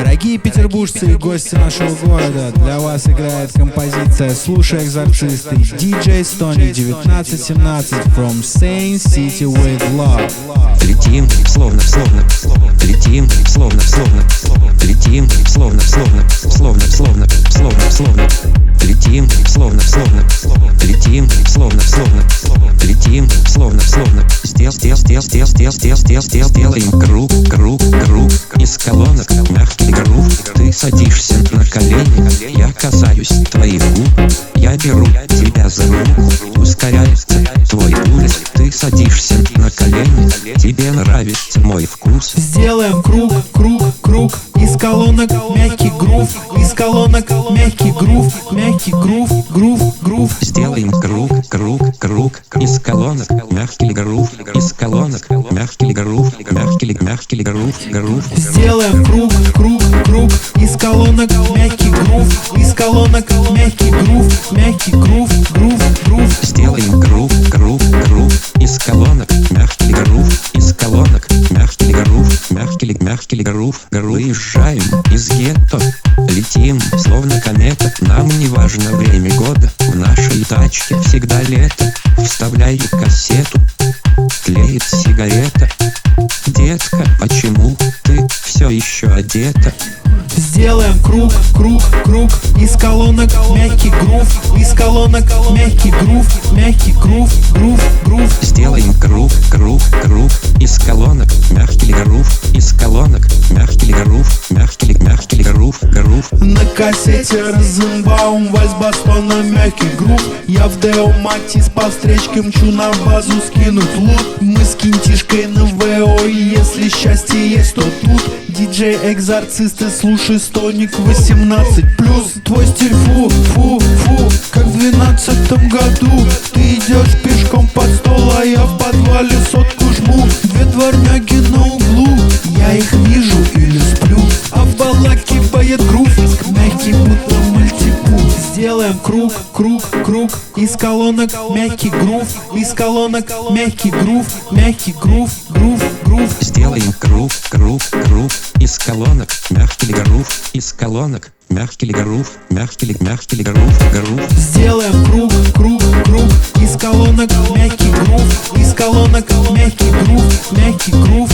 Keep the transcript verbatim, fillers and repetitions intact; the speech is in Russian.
Дорогие петербуржцы и гости нашего города, для вас играет композиция «Слушай экзорцисты» ди джей Stony девятнадцать семнадцать from Sane City with Love. Летим, словно, словно, летим, словно, словно, летим, словно, словно, словно, словно, словно, словно, летим, словно, словно, летим, словно, словно, летим, словно, словно. Сдел, сдел, сдел, сдел, сдел, сдел, сдел, сдел, сделаем круг, круг, круг из колонок, мягкий грув. Ты садишься на колени, я касаюсь твоих губ, я беру тебя за руку, ускоряется твой пульс. Ты садишься на колени, тебе нравится мой вкус. Сделаем круг, круг, круг из колонок, мягкий грув, из колонок, мягкий грув, мягкий грув, грув, грув. Сделаем круг, круг, круг из колонок, мягкий грув, из колонок, мягкий грув, мягкий, мягкий грув, грув. Сделаем круг, круг, круг из колонок, мягкий грув, из колонок, мягкий грув, мягкий грув, грув, грув. Сделаем круг, круг, круг из колонок, мягкий грув, из колонок, мягкий грув, мягкий, мягкий грув, грув. Выезжаем из гетто, летим, словно комета. Нам не важно время года, в нашей тачке всегда лето. Вставляй кассету, тлеет сигарета. Детка, почему ты все еще одета? Сделаем круг, круг, круг из колонок, мягкий грув, из колонок, мягкий грув, мягкий грув, грув, грув. Сделаем круг, круг, круг из колонок, мягкий грув, из колонок, мягкий грув, мягкий, мягкий грув, грув. На кассете Розенбаум, Вальс-Бастона, мягкий грув. Я в Део Матис по встречке мчу на базу скинуть лут. Мы с кинтишкой на ВО, и если счастье есть, то тут. Диджей экзорцисты, слушай Стоник восемнадцать плюс. Твой стиль фу, фу, фу, как в двенадцатом году. Ты идешь пешком под стол, а я в подвале сотку жму. Две дворняги на углу, я их вижу или сплю. А в балаке поет грув, мягкий будто мультипу. Сделаем круг, круг, круг из колонок, мягкий грув, из колонок, мягкий грув, мягкий грув, грув, грув. Сделаем круг, круг, круг из колонок, мягкий грув, из колонок, мягкий грув, мягкий, мягкий грув, грув. Сделаем круг, круг, круг из колонок, мягкий грув, из колонок, мягкий грув, мягкий грув,